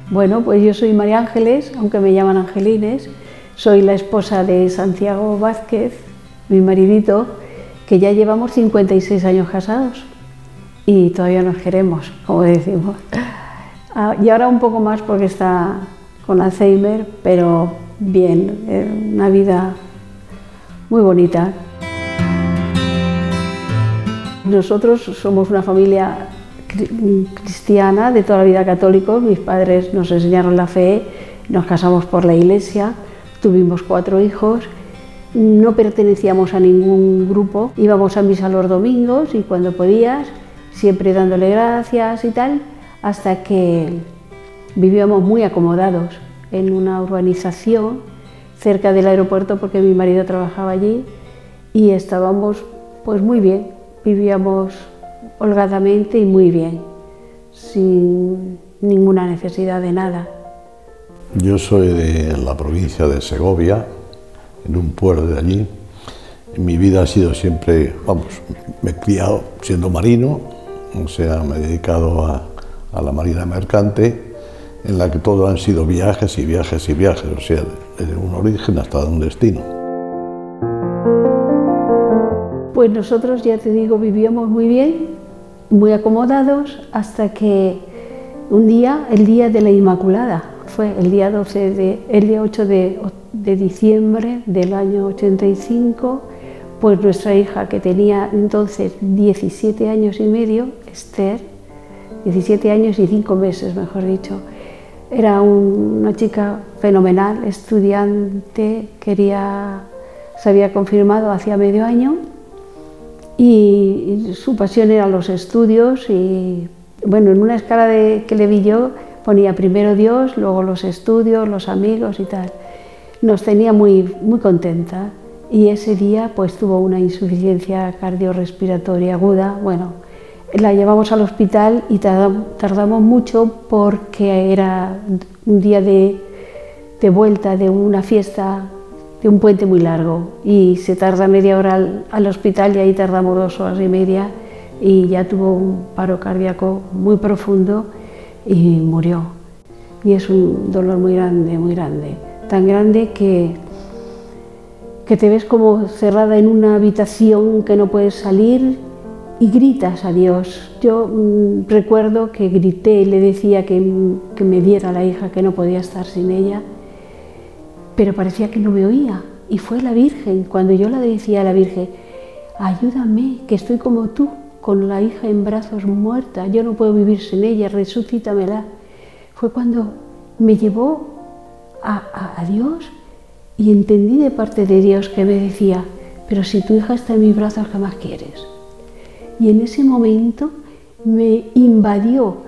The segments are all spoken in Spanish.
Bueno, pues yo soy María Ángeles, aunque me llaman Angelines. Soy la esposa de Santiago Vázquez, mi maridito, que ya llevamos 56 años casados y todavía nos queremos, como decimos. Y ahora un poco más porque está con Alzheimer, pero bien, una vida muy bonita. Nosotros somos una familia cristiana, de toda la vida católicos. Mis padres nos enseñaron la fe, nos casamos por la iglesia, tuvimos 4 hijos, no pertenecíamos a ningún grupo, íbamos a misa los domingos y cuando podías, siempre dándole gracias y tal, hasta que vivíamos muy acomodados en una urbanización cerca del aeropuerto porque mi marido trabajaba allí y estábamos pues muy bien, vivíamos holgadamente y muy bien, sin ninguna necesidad de nada. Yo soy de la provincia de Segovia, en un pueblo de allí. Mi vida ha sido siempre, me he criado siendo marino, o sea, me he dedicado a la marina mercante, en la que todo han sido viajes y viajes y viajes, o sea, desde un origen hasta un destino. Pues nosotros, ya te digo, vivíamos muy bien, muy acomodados, hasta que un día, el día de la Inmaculada, fue el día 8 de diciembre del año 85, pues nuestra hija, que tenía entonces 17 años y medio, Esther, 17 años y 5 meses, mejor dicho, era una chica fenomenal, estudiante, se había confirmado hacía medio año y su pasión eran los estudios y, bueno, en una escala que le vi yo, ponía primero Dios, luego los estudios, los amigos y tal. Nos tenía muy, muy contenta y ese día pues tuvo una insuficiencia cardiorrespiratoria aguda. Bueno, la llevamos al hospital y tardamos mucho porque era un día de vuelta de una fiesta, de un puente muy largo y se tarda media hora al hospital y ahí tardamos 2 horas y media y ya tuvo un paro cardíaco muy profundo y murió. Y es un dolor muy grande, tan grande que te ves como cerrada en una habitación que no puedes salir y gritas a Dios. Yo recuerdo que grité y le decía que me diera la hija, que no podía estar sin ella, pero parecía que no me oía. Y fue la Virgen, cuando yo le decía a la Virgen, ayúdame, que estoy como tú, con la hija en brazos muerta, yo no puedo vivir sin ella, resucítamela. Fue cuando me llevó a Dios y entendí de parte de Dios que me decía, pero si tu hija está en mis brazos, ¿qué más quieres? Y en ese momento me invadió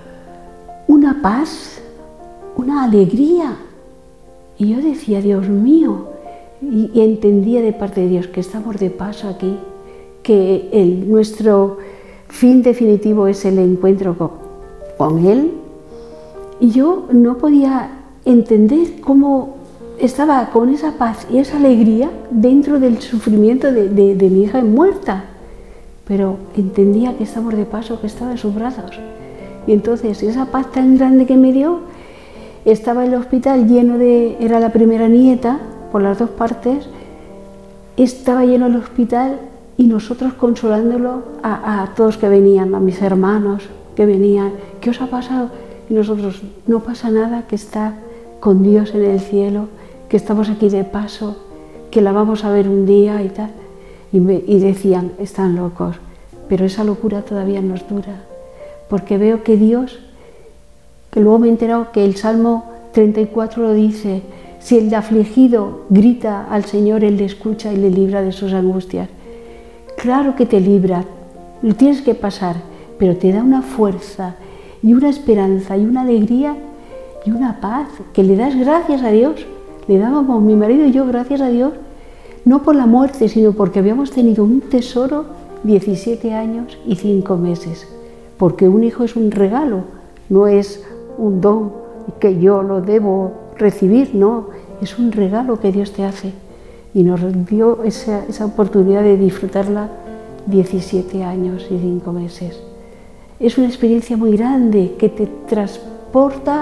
una paz, una alegría. Y yo decía, Dios mío, y entendía de parte de Dios que estamos de paso aquí, que nuestro fin definitivo es el encuentro con Él. Y yo no podía entender cómo estaba con esa paz y esa alegría dentro del sufrimiento de mi hija muerta. Pero entendía que estamos de paso, que estaba en sus brazos. Y entonces esa paz tan grande que me dio, estaba el hospital lleno era la primera nieta, por las 2 partes, estaba lleno el hospital y nosotros consolándolo a todos que venían, a mis hermanos que venían, ¿qué os ha pasado? Y nosotros, no pasa nada, que está con Dios en el cielo, que estamos aquí de paso, que la vamos a ver un día y tal. Y decían, están locos, pero esa locura todavía nos dura, porque veo que Dios, que luego me he enterado que el Salmo 34 lo dice, si el afligido grita al Señor, Él le escucha y le libra de sus angustias. Claro que te libra, lo tienes que pasar, pero te da una fuerza y una esperanza y una alegría y una paz, que le das gracias a Dios. Le dábamos, mi marido y yo, gracias a Dios, no por la muerte, sino porque habíamos tenido un tesoro, 17 años y 5 meses. Porque un hijo es un regalo, no es un don que yo lo debo recibir, no, es un regalo que Dios te hace. Y nos dio esa oportunidad de disfrutarla 17 años y 5 meses. Es una experiencia muy grande que te transporta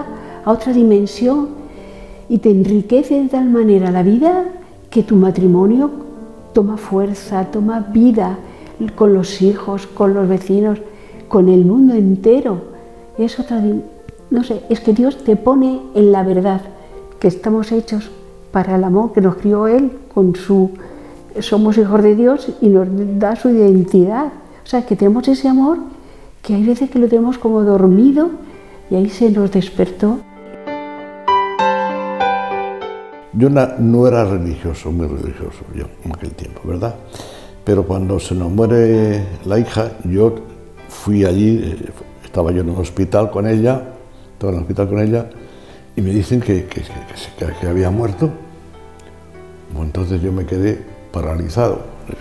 a otra dimensión y te enriquece de tal manera la vida que tu matrimonio toma fuerza, toma vida con los hijos, con los vecinos, con el mundo entero. Es otra, no sé, es que Dios te pone en la verdad, que estamos hechos para el amor que nos crió Él, somos hijos de Dios y nos da su identidad. O sea, que tenemos ese amor que hay veces que lo tenemos como dormido y ahí se nos despertó. Yo no era religioso, muy religioso yo en aquel tiempo, ¿verdad? Pero cuando se nos muere la hija, yo fui allí, estaba yo en un hospital con ella, y me dicen que había muerto. Bueno, entonces yo me quedé paralizado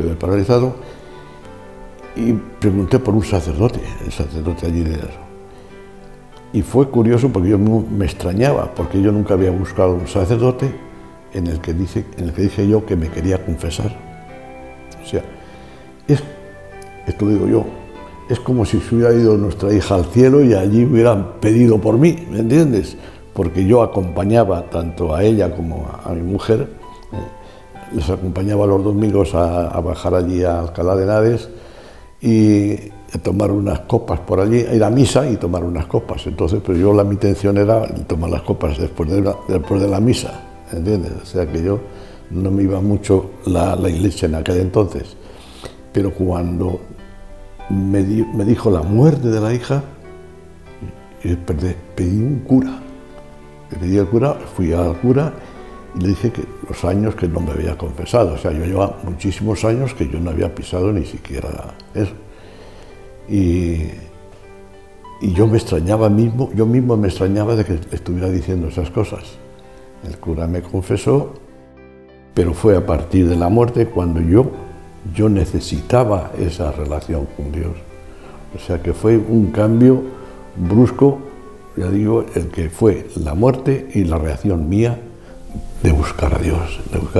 y pregunté por un sacerdote, el sacerdote allí de eso. Y fue curioso porque yo me extrañaba, porque yo nunca había buscado un sacerdote en el que dije yo que me quería confesar. O sea, esto digo yo, es como si se hubiera ido nuestra hija al cielo y allí hubieran pedido por mí, ¿me entiendes? Porque yo acompañaba tanto a ella como a mi mujer, les acompañaba los domingos a bajar allí a Alcalá de Henares y a tomar unas copas por allí, a ir a misa y tomar unas copas. Entonces, pues mi intención era tomar las copas después de la misa, ¿entiendes? O sea que yo no me iba mucho la iglesia en aquel entonces. Pero cuando me dijo la muerte de la hija, pedí un cura. Pedí al cura, fui al cura y le dije que los años que no me había confesado. O sea, yo llevaba muchísimos años que yo no había pisado ni siquiera eso. Y yo mismo me extrañaba de que estuviera diciendo esas cosas. El cura me confesó, pero fue a partir de la muerte cuando yo necesitaba esa relación con Dios. O sea que fue un cambio brusco, ya digo, el que fue la muerte y la reacción mía de buscar a Dios,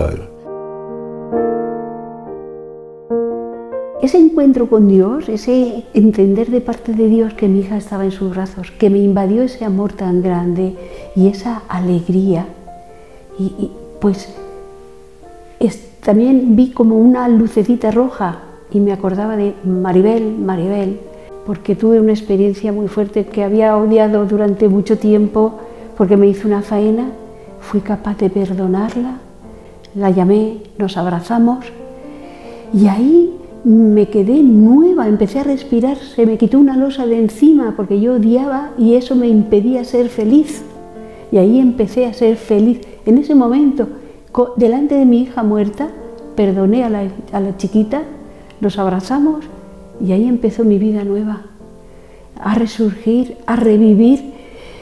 Ese encuentro con Dios, ese entender de parte de Dios que mi hija estaba en sus brazos, que me invadió ese amor tan grande y esa alegría, pues también vi como una lucecita roja y me acordaba de Maribel, porque tuve una experiencia muy fuerte que había odiado durante mucho tiempo porque me hizo una faena, fui capaz de perdonarla, la llamé, nos abrazamos y ahí me quedé nueva, empecé a respirar, se me quitó una losa de encima porque yo odiaba y eso me impedía ser feliz. Y ahí empecé a ser feliz. En ese momento, delante de mi hija muerta, perdoné a la chiquita, nos abrazamos y ahí empezó mi vida nueva, a resurgir, a revivir,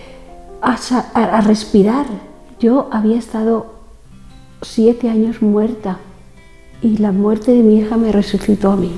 a respirar. Yo había estado 7 años muerta y la muerte de mi hija me resucitó a mí.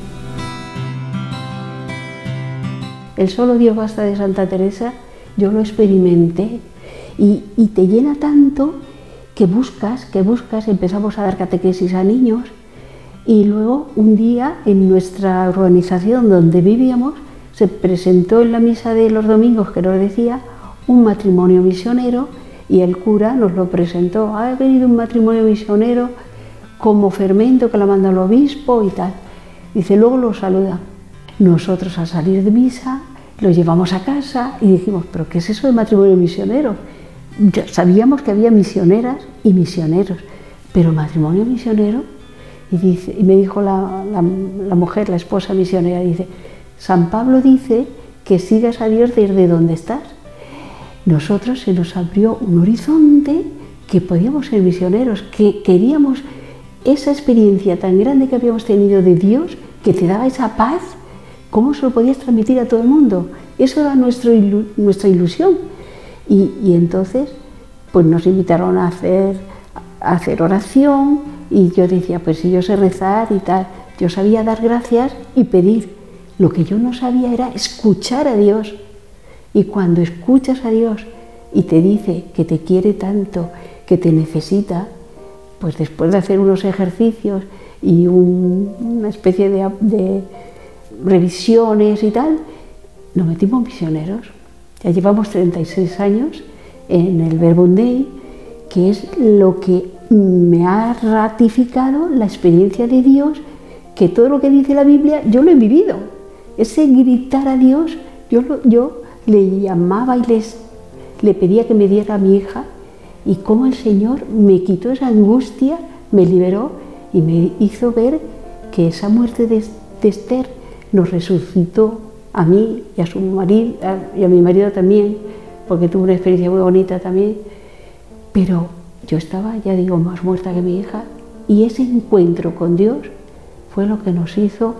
El solo Dios basta de Santa Teresa, yo lo experimenté y te llena tanto que buscas, empezamos a dar catequesis a niños y luego un día en nuestra urbanización donde vivíamos se presentó en la misa de los domingos que nos decía un matrimonio misionero y el cura nos lo presentó. Ha venido un matrimonio misionero como fermento que la manda el obispo y tal. Dice, luego lo saluda. Nosotros al salir de misa lo llevamos a casa y dijimos, ¿pero qué es eso de matrimonio misionero? Ya sabíamos que había misioneras y misioneros, pero matrimonio misionero. Y me dijo la mujer, la esposa misionera, dice, San Pablo dice que sigas a Dios desde donde estás. Nosotros se nos abrió un horizonte que podíamos ser misioneros, que queríamos esa experiencia tan grande que habíamos tenido de Dios, que te daba esa paz, ¿cómo se lo podías transmitir a todo el mundo? Eso era nuestra ilusión. Y entonces pues nos invitaron a hacer oración y yo decía, pues si yo sé rezar y tal, yo sabía dar gracias y pedir. Lo que yo no sabía era escuchar a Dios. Y cuando escuchas a Dios y te dice que te quiere tanto, que te necesita, pues después de hacer unos ejercicios y una especie de revisiones y tal, nos metimos misioneros. Ya llevamos 36 años en el Verbum Dei, que es lo que me ha ratificado la experiencia de Dios, que todo lo que dice la Biblia yo lo he vivido. Ese gritar a Dios, yo le llamaba y le pedía que me diera a mi hija, y cómo el Señor me quitó esa angustia, me liberó y me hizo ver que esa muerte de Esther nos resucitó a mí y a su marido, y a mi marido también, porque tuvo una experiencia muy bonita también, pero yo estaba, ya digo, más muerta que mi hija, y ese encuentro con Dios fue lo que nos hizo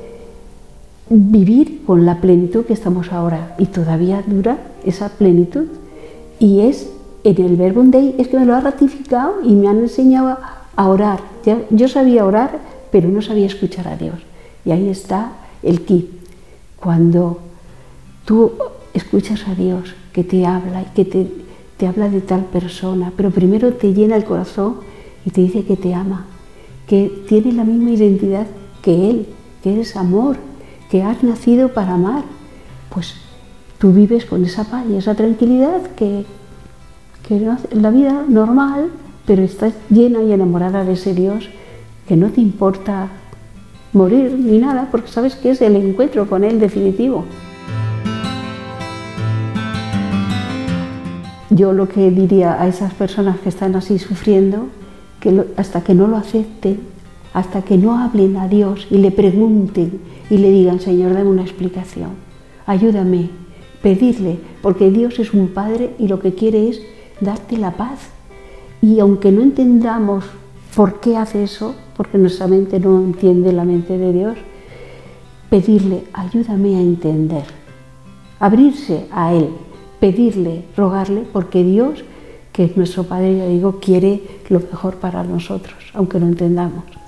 vivir con la plenitud que estamos ahora, y todavía dura esa plenitud, y es en el Verbum Dei, es que me lo ha ratificado y me han enseñado a orar. Yo sabía orar, pero no sabía escuchar a Dios, y ahí está el kit. Cuando tú escuchas a Dios que te habla y que te habla de tal persona, pero primero te llena el corazón y te dice que te ama, que tiene la misma identidad que Él, que eres amor, que has nacido para amar, pues tú vives con esa paz y esa tranquilidad que la vida normal, pero estás llena y enamorada de ese Dios que no te importa morir ni nada, porque sabes que es el encuentro con Él definitivo. Yo lo que diría a esas personas que están así sufriendo, que hasta que no lo acepten, hasta que no hablen a Dios y le pregunten y le digan: Señor, dame una explicación, ayúdame, pedirle, porque Dios es un Padre y lo que quiere es darte la paz. Y aunque no entendamos por qué hace eso, porque nuestra mente no entiende la mente de Dios, pedirle: ayúdame a entender, abrirse a Él, pedirle, rogarle, porque Dios, que es nuestro Padre, ya digo, quiere lo mejor para nosotros, aunque no entendamos.